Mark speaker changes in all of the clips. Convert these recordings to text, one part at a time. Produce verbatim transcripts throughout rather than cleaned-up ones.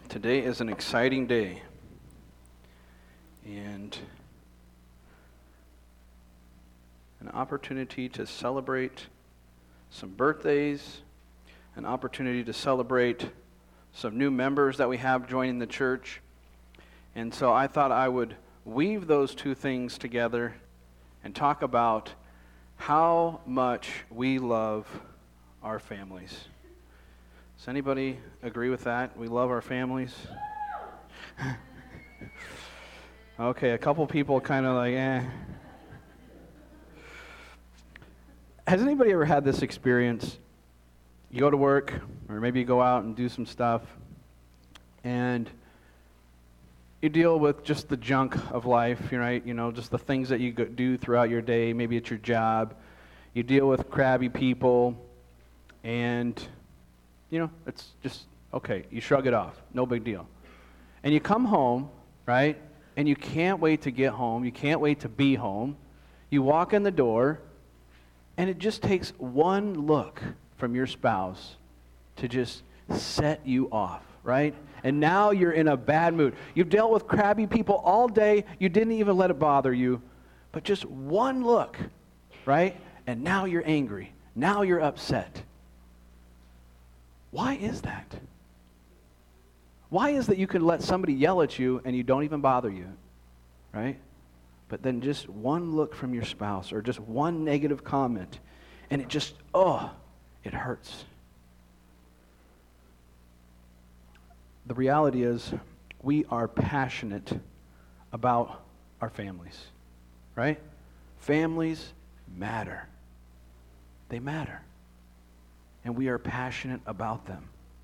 Speaker 1: Today is an exciting day, and an opportunity to celebrate some birthdays, an opportunity to celebrate some new members that we have joining the church. And so I thought I would weave those two things together and talk about how much we love our families. Does anybody agree with that? We love our families? Okay, a couple people kind of like, eh. Has anybody ever had this experience? You go to work, or maybe you go out and do some stuff, and you deal with just the junk of life, right? You know, just the things that you do throughout your day. Maybe it's your job. You deal with crabby people, and you know, it's just, okay, you shrug it off. No big deal. And you come home, right? And you can't wait to get home. You can't wait to be home. You walk in the door, and it just takes one look from your spouse to just set you off, right? And now you're in a bad mood. You've dealt with crabby people all day. You didn't even let it bother you. But just one look, right? And now you're angry. Now you're upset. Why is that? Why is that you can let somebody yell at you and you don't even bother you, right? But then just one look from your spouse or just one negative comment, and it just, oh, it hurts. The reality is we are passionate about our families, right? Families matter. They matter. And we are passionate about them.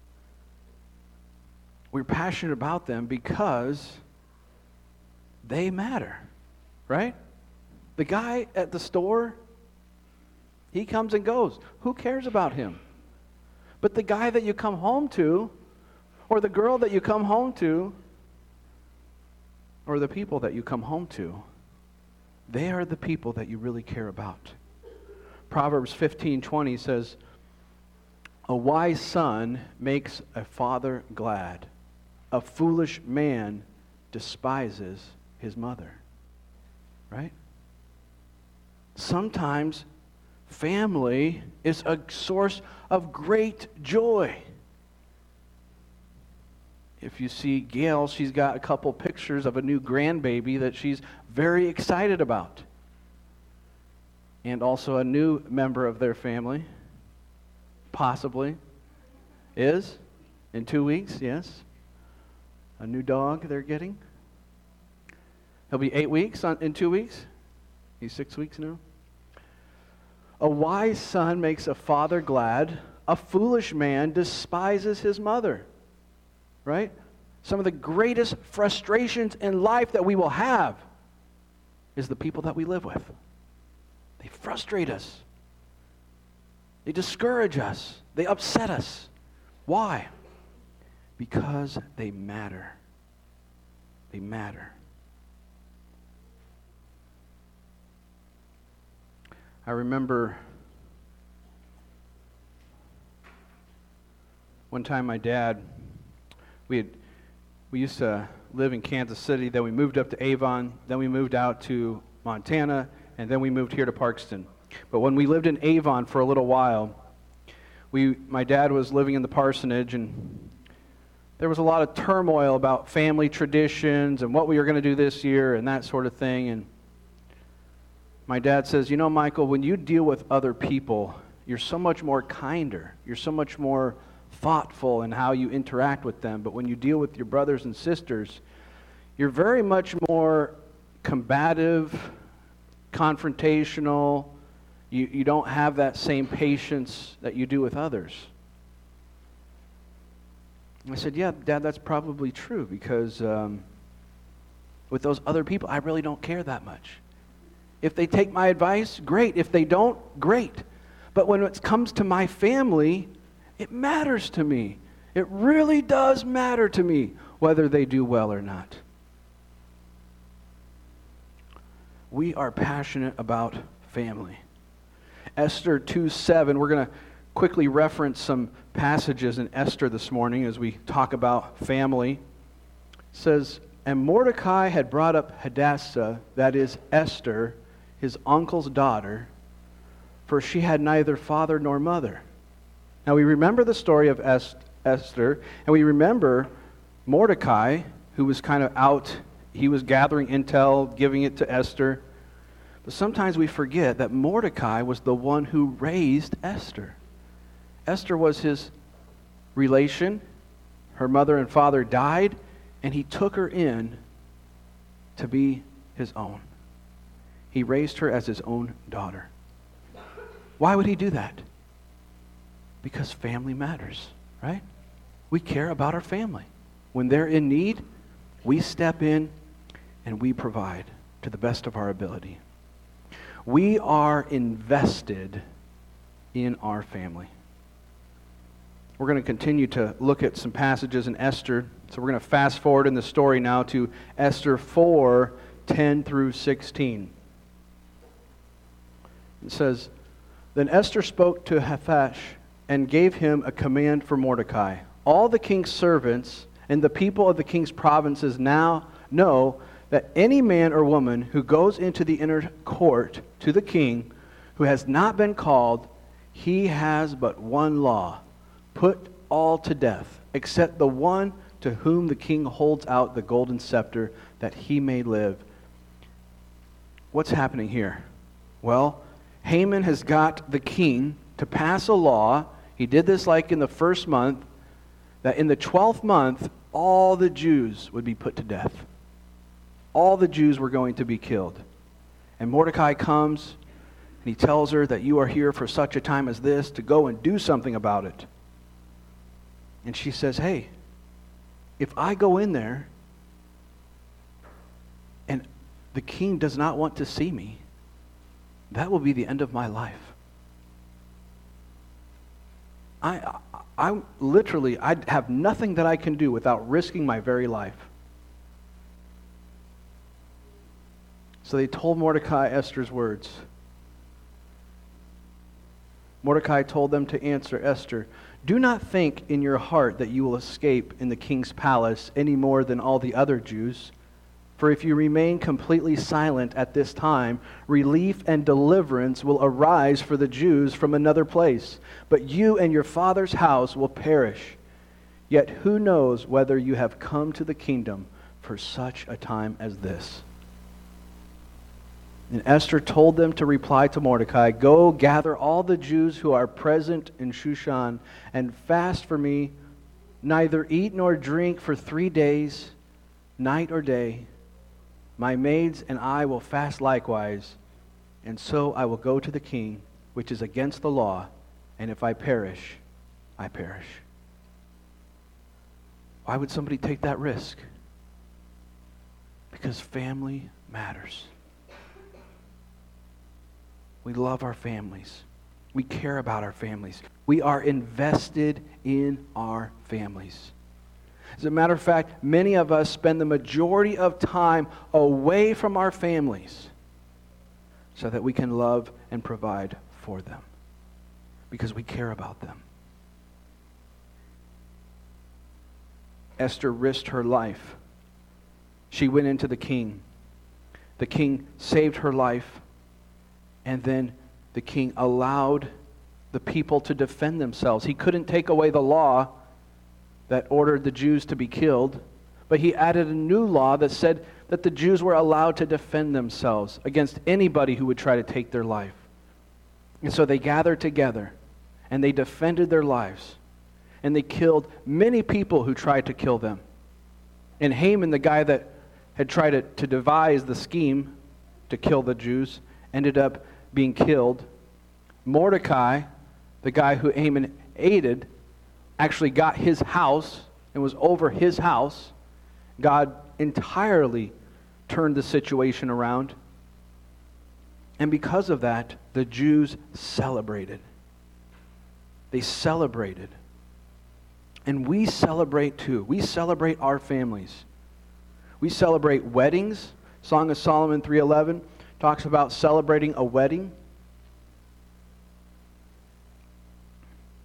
Speaker 1: We're passionate about them because they matter, right? The guy at the store, he comes and goes. Who cares about him? But the guy that you come home to, or the girl that you come home to, or the people that you come home to, they are the people that you really care about. Proverbs fifteen twenty says, "A wise son makes a father glad. A foolish man despises his mother." Right? Sometimes family is a source of great joy. If you see Gail, she's got a couple pictures of a new grandbaby that she's very excited about. And also a new member of their family. Possibly is in two weeks, yes. A new dog they're getting. He'll be eight weeks on, in two weeks. He's six weeks now. A wise son makes a father glad. A foolish man despises his mother. Right? Some of the greatest frustrations in life that we will have is the people that we live with. They frustrate us. They discourage us. They upset us. Why? Because they matter. They matter. I remember one time my dad, we had we used to live in Kansas City, then we moved up to Avon, then we moved out to Montana, and then we moved here to Parkston. But when we lived in Avon for a little while, we, my dad was living in the parsonage, and there was a lot of turmoil about family traditions and what we were going to do this year and that sort of thing. And my dad says, "You know, Michael, when you deal with other people, you're so much more kinder. You're so much more thoughtful in how you interact with them. But when you deal with your brothers and sisters, you're very much more combative, confrontational. You, you don't have that same patience that you do with others." I said, "Yeah, Dad, that's probably true because um, with those other people, I really don't care that much. If they take my advice, great. If they don't, great. But when it comes to my family, it matters to me. It really does matter to me whether they do well or not." We are passionate about family. Esther two seven, we're going to quickly reference some passages in Esther this morning as we talk about family. It says, and Mordecai had brought up Hadassah, that is Esther, his uncle's daughter, for she had neither father nor mother. Now we remember the story of Esther, and we remember Mordecai, who was kind of out. He was gathering intel, giving it to Esther. But sometimes we forget that Mordecai was the one who raised Esther. Esther was his relation. Her mother and father died, and he took her in to be his own. He raised her as his own daughter. Why would he do that? Because family matters, right? We care about our family. When they're in need, we step in and we provide to the best of our ability. We are invested in our family. We're going to continue to look at some passages in Esther. So we're going to fast forward in the story now to Esther four, ten through sixteen. It says, then Esther spoke to Hathach and gave him a command for Mordecai. All the king's servants and the people of the king's provinces now know that any man or woman who goes into the inner court to the king who has not been called, he has but one law: put all to death, except the one to whom the king holds out the golden scepter, that he may live. What's happening here? Well, Haman has got the king to pass a law. He did this like in the first month, that in the twelfth month, all the Jews would be put to death. All the Jews were going to be killed. And Mordecai comes, and he tells her that you are here for such a time as this to go and do something about it. And she says, hey, if I go in there and the king does not want to see me, that will be the end of my life. I, I, I literally, I have nothing that I can do without risking my very life. So they told Mordecai Esther's words. Mordecai told them to answer Esther, do not think in your heart that you will escape in the king's palace any more than all the other Jews. For if you remain completely silent at this time, relief and deliverance will arise for the Jews from another place. But you and your father's house will perish. Yet who knows whether you have come to the kingdom for such a time as this? And Esther told them to reply to Mordecai, go gather all the Jews who are present in Shushan and fast for me, neither eat nor drink for three days, night or day. My maids and I will fast likewise, and so I will go to the king, which is against the law, and if I perish, I perish. Why would somebody take that risk? Because family matters. We love our families. We care about our families. We are invested in our families. As a matter of fact, many of us spend the majority of time away from our families so that we can love and provide for them because we care about them. Esther risked her life. She went into the king. The king saved her life, and then the king allowed the people to defend themselves. He couldn't take away the law that ordered the Jews to be killed, but he added a new law that said that the Jews were allowed to defend themselves against anybody who would try to take their life. And so they gathered together, and they defended their lives, and they killed many people who tried to kill them. And Haman, the guy that had tried to, to devise the scheme to kill the Jews, ended up being killed. Mordecai, the guy who Haman aided, actually got his house and was over his house. God entirely turned the situation around. And because of that, the Jews celebrated. They celebrated. And we celebrate too. We celebrate our families. We celebrate weddings. Song of Solomon three eleven talks about celebrating a wedding.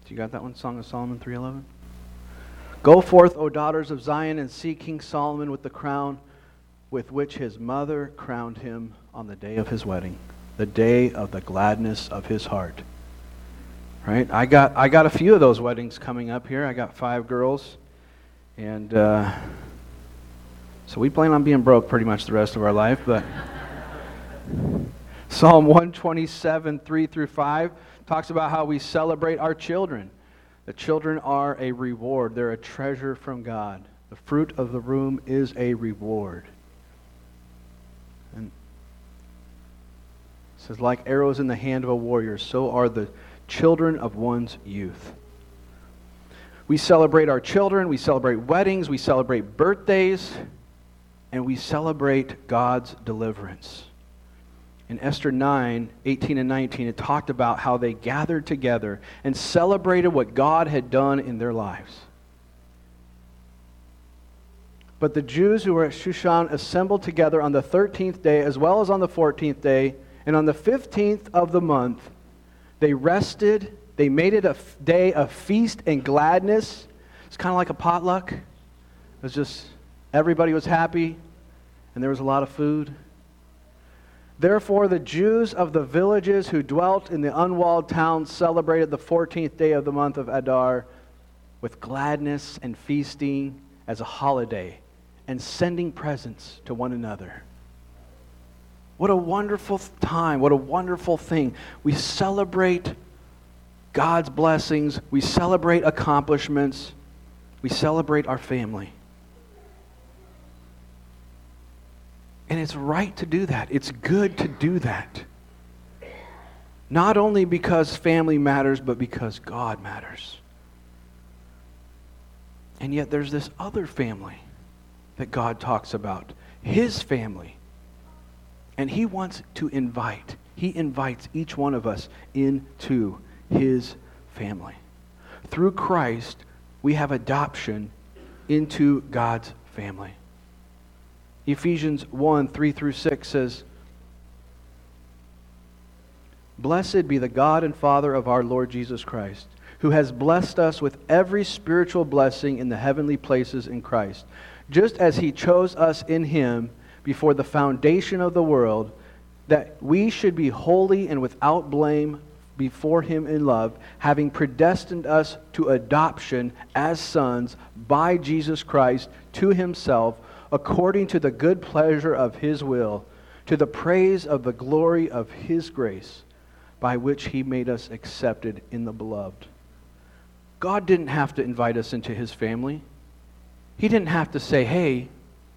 Speaker 1: You got that one? Song of Solomon three eleven? Go forth, O daughters of Zion, and see King Solomon with the crown with which his mother crowned him on the day of his wedding, the day of the gladness of his heart. Right? I got I got a few of those weddings coming up here. I got five girls, and uh, so we plan on being broke pretty much the rest of our life. But Psalm one twenty-seven, three through five talks about how we celebrate our children. The children are a reward. They're a treasure from God. The fruit of the womb is a reward. And it says, like arrows in the hand of a warrior, so are the children of one's youth. We celebrate our children, we celebrate weddings, we celebrate birthdays, and we celebrate God's deliverance. In Esther nine, eighteen and nineteen, it talked about how they gathered together and celebrated what God had done in their lives. But the Jews who were at Shushan assembled together on the thirteenth day, as well as on the fourteenth day, and on the fifteenth of the month, they rested. They made it a f- day of feast and gladness. It's kind of like a potluck. It was just, everybody was happy, and there was a lot of food. Therefore, the Jews of the villages who dwelt in the unwalled towns celebrated the fourteenth day of the month of Adar with gladness and feasting as a holiday, and sending presents to one another. What a wonderful time. What a wonderful thing. We celebrate God's blessings. We celebrate accomplishments. We celebrate our family. And it's right to do that. It's good to do that. Not only because family matters, but because God matters. And yet there's this other family that God talks about. His family. And He wants to invite. He invites each one of us into His family. Through Christ, we have adoption into God's family. Ephesians one, three through six says, Blessed be the God and Father of our Lord Jesus Christ, who has blessed us with every spiritual blessing in the heavenly places in Christ, just as He chose us in Him before the foundation of the world, that we should be holy and without blame before Him in love, having predestined us to adoption as sons by Jesus Christ to Himself, according to the good pleasure of His will, to the praise of the glory of His grace, by which He made us accepted in the beloved. God didn't have to invite us into His family. He didn't have to say, hey,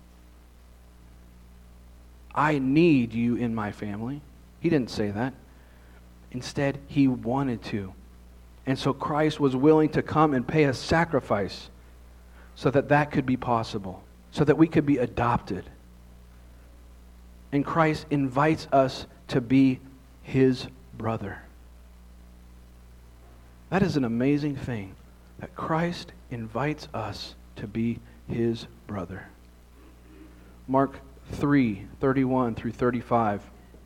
Speaker 1: I need you in my family. He didn't say that. Instead, He wanted to. And so Christ was willing to come and pay a sacrifice so that that could be possible, so that we could be adopted. And Christ invites us to be His brother. That is an amazing thing, that Christ invites us to be His brother. Mark three, thirty-one through thirty-five.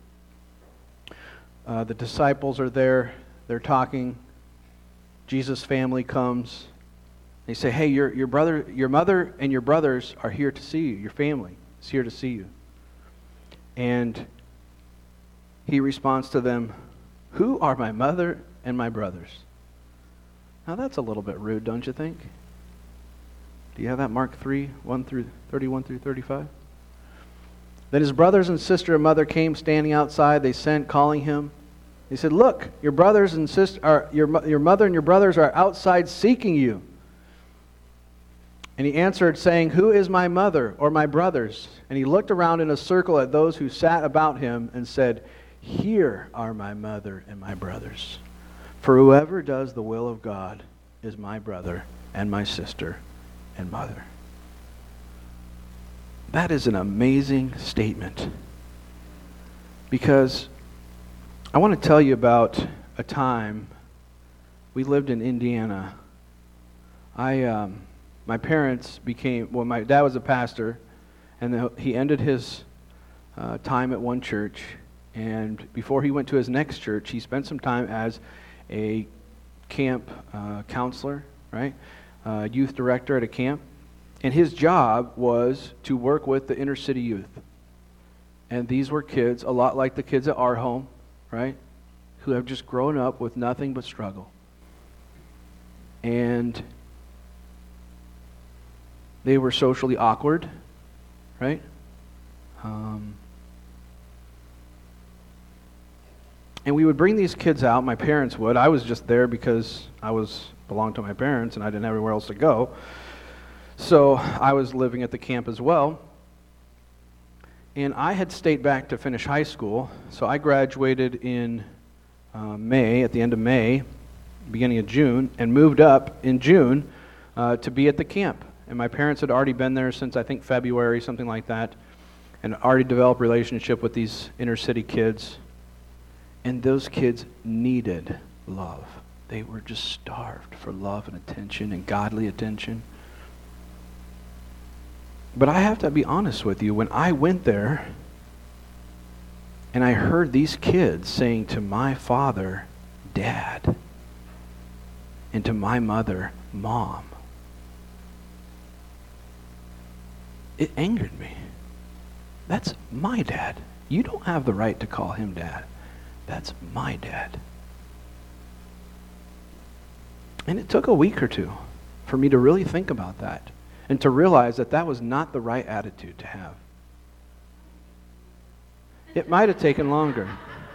Speaker 1: Uh, the disciples are there. They're talking. Jesus' family comes. They say, hey, your, your brother, your mother and your brothers are here to see you. Your family is here to see you. And He responds to them, who are my mother and my brothers? Now that's a little bit rude, don't you think? Do you have that? Mark three, one through thirty-one through thirty-five? Then his brothers and sister and mother came standing outside. They sent, calling him. They said, look, your brothers and sister, are, your, your mother and your brothers are outside seeking you. And he answered, saying, who is my mother or my brothers? And he looked around in a circle at those who sat about him and said, here are my mother and my brothers. For whoever does the will of God is my brother and my sister and mother. That is an amazing statement. Because I want to tell you about a time we lived in Indiana. I, um, my parents became, well, my dad was a pastor, and the, he ended his uh, time at one church, and before he went to his next church, he spent some time as a camp uh, counselor, right? Uh, youth director at a camp. And his job was to work with the inner city youth. And these were kids, a lot like the kids at our home, right? Who have just grown up with nothing but struggle. And they were socially awkward, right? Um, and we would bring these kids out, my parents would. I was just there because I was belonged to my parents and I didn't have anywhere else to go. So I was living at the camp as well. And I had stayed back to finish high school, so I graduated in uh, May, at the end of May, beginning of June, and moved up in June uh, to be at the camp. And my parents had already been there since, I think, February, something like that, and already developed a relationship with these inner city kids. And those kids needed love. They were just starved for love and attention and godly attention. But I have to be honest with you, when I went there and I heard these kids saying to my father, Dad, and to my mother, Mom, it angered me. That's my dad. You don't have the right to call him Dad. That's my dad. And it took a week or two for me to really think about that. And to realize that that was not the right attitude to have. It might have taken longer.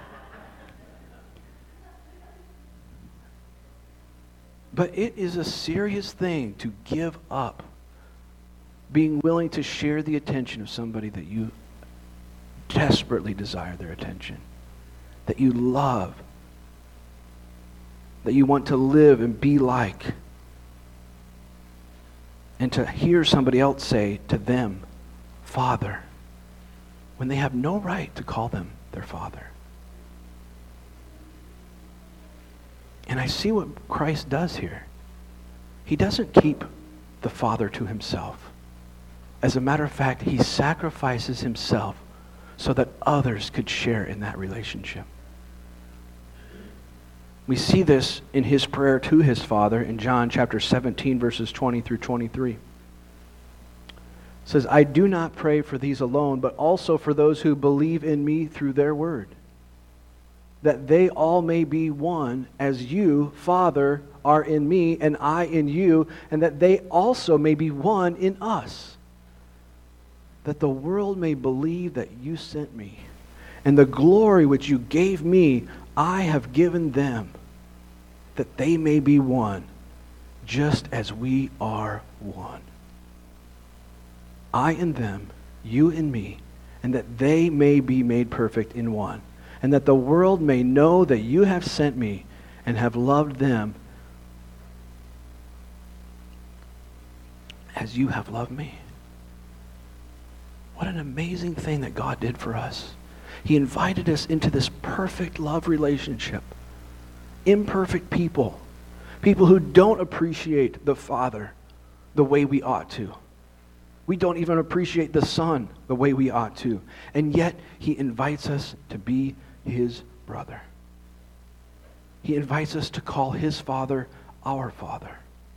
Speaker 1: But it is a serious thing to give up being willing to share the attention of somebody that you desperately desire their attention, that you love, that you want to live and be like. And to hear somebody else say to them, Father, when they have no right to call them their father. And I see what Christ does here. He doesn't keep the Father to himself. As a matter of fact, he sacrifices himself so that others could share in that relationship. We see this in his prayer to his Father in John chapter seventeen, verses twenty through twenty-three. It says, I do not pray for these alone, but also for those who believe in me through their word, that they all may be one, as you, Father, are in me, and I in you, and that they also may be one in us, that the world may believe that you sent me, and the glory which you gave me, I have given them, that they may be one, just as we are one. I in them, you in me, and that they may be made perfect in one, and that the world may know that you have sent me and have loved them as you have loved me. What an amazing thing that God did for us. He invited us into this perfect love relationship. Imperfect people. People who don't appreciate the Father the way we ought to. We don't even appreciate the Son the way we ought to. And yet, he invites us to be his brother. He invites us to call his Father our Father.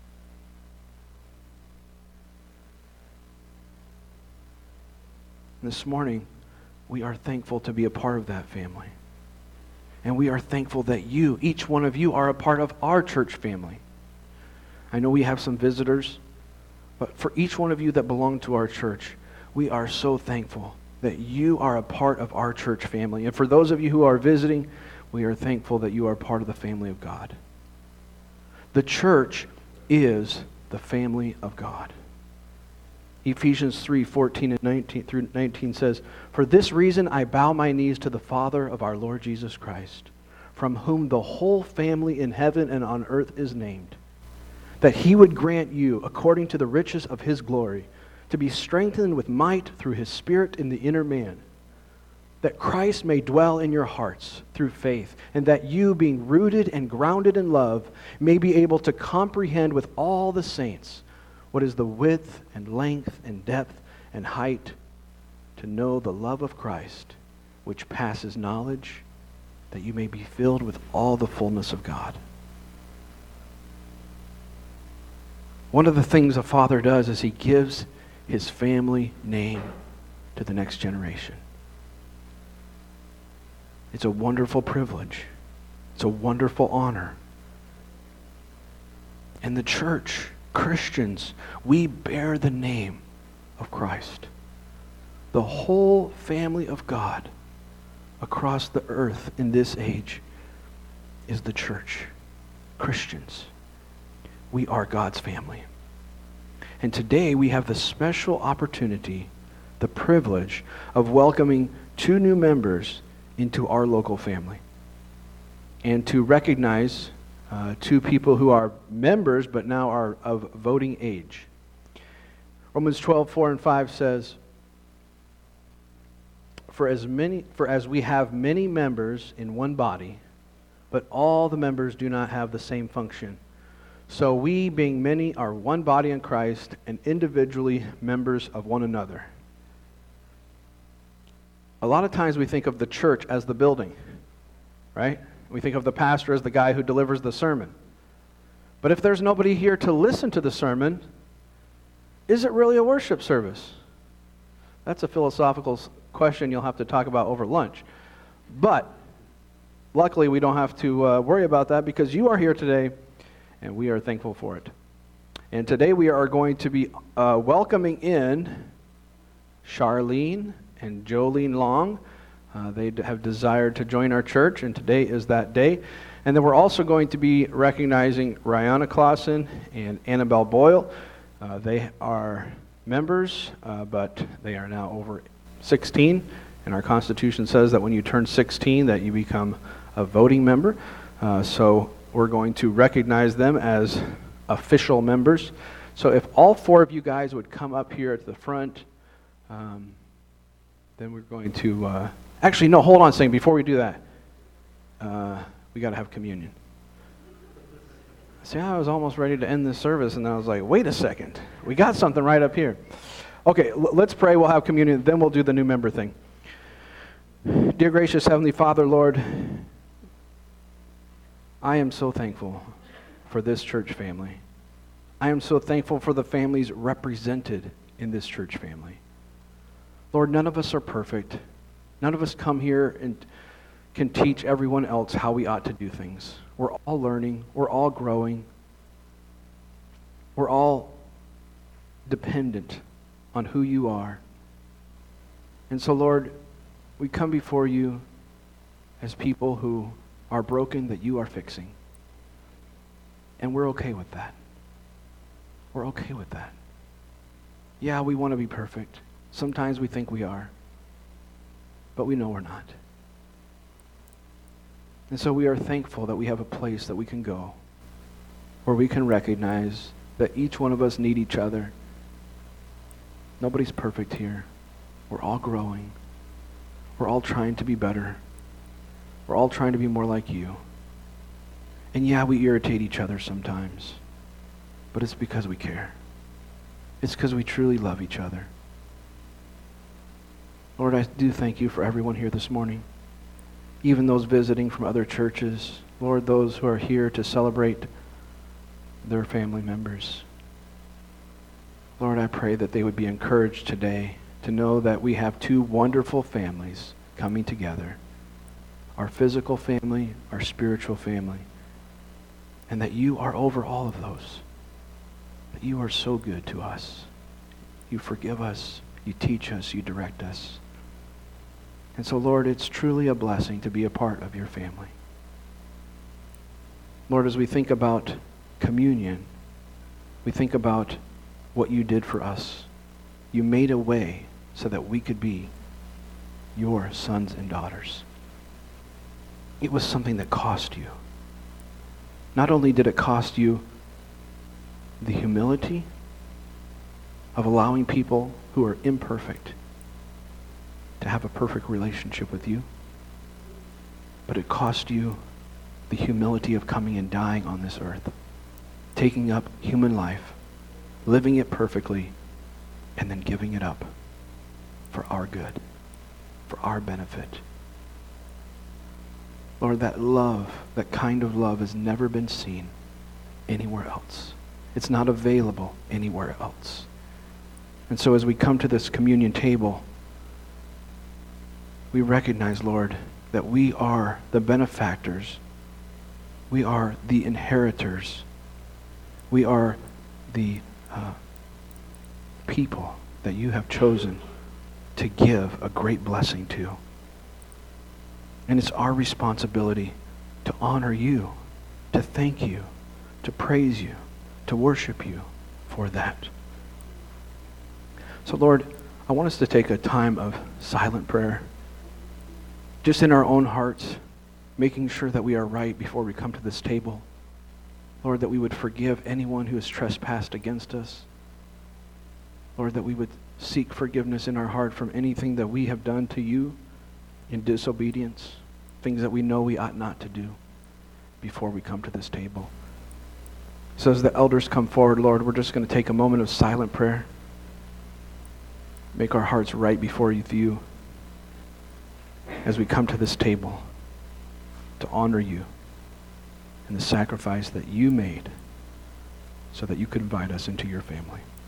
Speaker 1: This morning, we are thankful to be a part of that family. And we are thankful that you, each one of you, are a part of our church family. I know we have some visitors, but for each one of you that belong to our church, we are so thankful that you are a part of our church family. And for those of you who are visiting, we are thankful that you are part of the family of God. The church is the family of God. Ephesians three, fourteen and nineteen through nineteen says, For this reason I bow my knees to the Father of our Lord Jesus Christ, from whom the whole family in heaven and on earth is named, that he would grant you, according to the riches of his glory, to be strengthened with might through his Spirit in the inner man, that Christ may dwell in your hearts through faith, and that you, being rooted and grounded in love, may be able to comprehend with all the saints what is the width and length and depth and height, to know the love of Christ, which passes knowledge, that you may be filled with all the fullness of God. One of the things a father does is he gives his family name to the next generation. It's a wonderful privilege. It's a wonderful honor. And the church, Christians, we bear the name of Christ. The whole family of God across the earth in this age is the church. Christians. We are God's family. And today we have the special opportunity, the privilege of welcoming two new members into our local family. And to recognize uh, two people who are members but now are of voting age. Romans twelve, four and five says, For as many, for as we have many members in one body, but all the members do not have the same function. So we, being many, are one body in Christ and individually members of one another. A lot of times we think of the church as the building, right? We think of the pastor as the guy who delivers the sermon. But if there's nobody here to listen to the sermon, is it really a worship service? That's a philosophical question you'll have to talk about over lunch. But luckily, we don't have to uh, worry about that because you are here today, and we are thankful for it. And today we are going to be uh, welcoming in Charlene and Jolene Long. Uh, they d- have desired to join our church, and today is that day. And then we're also going to be recognizing Rihanna Clausen and Annabelle Boyle. Uh, they are members, uh, but they are now over sixteen. And our Constitution says that when you turn sixteen, that you become a voting member. Uh, so we're going to recognize them as official members. So if all four of you guys would come up here at the front, um, then we're going to... Uh, actually, no, hold on a second. Before we do that, uh, we got to have communion. See, I was almost ready to end this service, and I was like, wait a second. We got something right up here. Okay, l- let's pray. We'll have communion. Then we'll do the new member thing. Dear gracious Heavenly Father, Lord, I am so thankful for this church family. I am so thankful for the families represented in this church family. Lord, none of us are perfect. None of us come here and can teach everyone else how we ought to do things. We're all learning. We're all growing. We're all dependent on who you are. And so, Lord, we come before you as people who are broken that you are fixing. And we're okay with that. We're okay with that. Yeah, we want to be perfect. Sometimes we think we are. But we know we're not. And so we are thankful that we have a place that we can go where we can recognize that each one of us need each other. Nobody's perfect here. We're all growing. We're all trying to be better. We're all trying to be more like you. And yeah, we irritate each other sometimes. But it's because we care. It's because we truly love each other. Lord, I do thank you for everyone here this morning. Even those visiting from other churches. Lord, those who are here to celebrate their family members. Lord, I pray that they would be encouraged today to know that we have two wonderful families coming together. Our physical family, our spiritual family. And that you are over all of those. That you are so good to us. You forgive us. You teach us. You direct us. And so, Lord, it's truly a blessing to be a part of your family. Lord, as we think about communion, we think about what you did for us. You made a way so that we could be your sons and daughters. It was something that cost you. Not only did it cost you the humility of allowing people who are imperfect to have a perfect relationship with you, but it cost you the humility of coming and dying on this earth, taking up human life, living it perfectly, and then giving it up for our good, for our benefit. Lord, that love, that kind of love has never been seen anywhere else. It's not available anywhere else. And so as we come to this communion table, we recognize, Lord, that we are the benefactors. We are the inheritors. We are the uh, people that you have chosen to give a great blessing to. And it's our responsibility to honor you, to thank you, to praise you, to worship you for that. So Lord, I want us to take a time of silent prayer, just in our own hearts, making sure that we are right before we come to this table. Lord, that we would forgive anyone who has trespassed against us. Lord, that we would seek forgiveness in our heart from anything that we have done to you in disobedience, things that we know we ought not to do before we come to this table. So as the elders come forward, Lord, we're just going to take a moment of silent prayer. Make our hearts right before you as we come to this table to honor you and the sacrifice that you made so that you could invite us into your family.